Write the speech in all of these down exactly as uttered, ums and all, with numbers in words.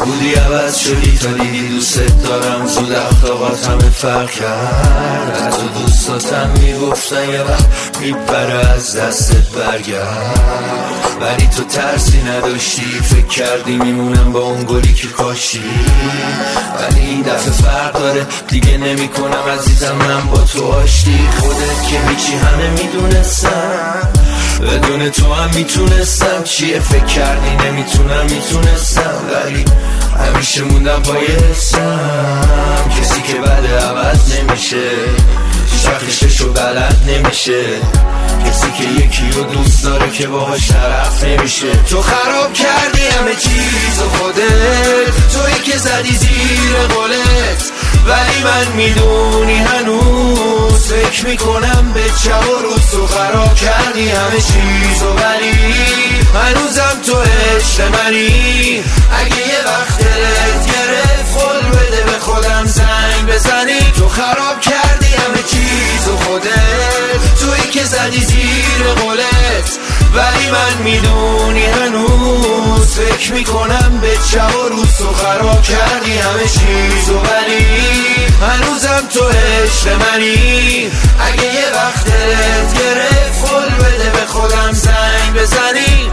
نبودی عوض شدی تا دیدی دوست دارم. زود اخلاقات همه فرق کرد. حتی دوستاتم میگفتن یه وقت میپره از دستت برگرد، ولی تو ترسی نداشتی. فکر کردی میمونم با اون گلی که کاشی، ولی این دفعه فرق داره. دیگه نمی کنم عزیزم من با تو آشتی. خودت که هیچی همه میدونستم، بدون تو هم میتونستم. چیه فکر کردی نمیتونم؟ میتونستم، ولی همیشه موندم پای حسم. کسی که بده عوض نمیشه، شخششو بلد نمیشه. کسی که یکی رو دوست داره که باهاش طرف نمیشه. تو خراب کردی همه چیز و خودت، تویی که زدی زیر قولت، ولی من میدونی هنوز فکر میکنم به شب و روز. تو خراب کردی همه چیز و ولی هنوزم تو عشق منی. اگه یه وقت دلت گرفت فل بده به خودم زنگ بزنی. تو خراب کردی همه چیز و خودت، تویی که زدی زیر قولت، ولی من میدونی هنوز فکر میکنم به شب و روز. تو خراب کردی همه چیز و ولی هنوزم تو عشق منی. اگه یه وقت دلت گرفت فل بده به خودم زنگ بزنی.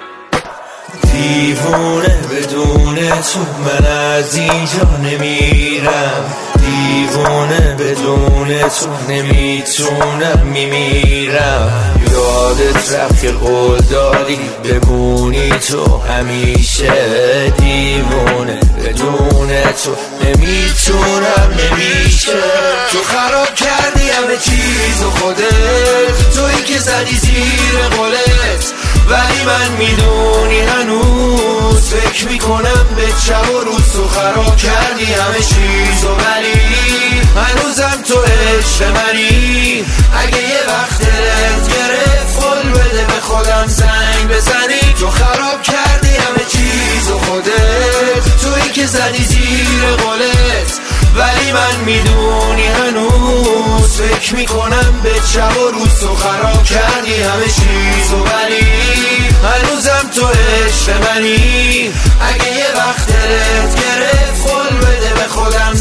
دیوونه بدون تو من از اینجا نمیرم، دیوونه بدون تو نمیتونم میمیرم. یادت رفت که قول دادی بمونی تو همیشه. دیوونه بدون تو نمیتونم نمیشه. تو خراب کردی همه چیز و خودت، تویی که زدی زیر قولت، ولی من میدونی هنوز فکر میکنم به شب و روز. تو خراب کردی همه چیز و ولی هنوزم تو عشق منی. اگه یه وقت دلت گرفت فل بده به خودم زنگ بزنی. تو خراب کردی همه چیز و خودت، تویی که زدی زیر قولت، ولی من میدونی هنوز فکر میکنم به شب و روز. تو خراب کردی همه چیز و ولی هنوزم تو عشق منی. اگه یه وقت دلت گرفت فل بده به خودم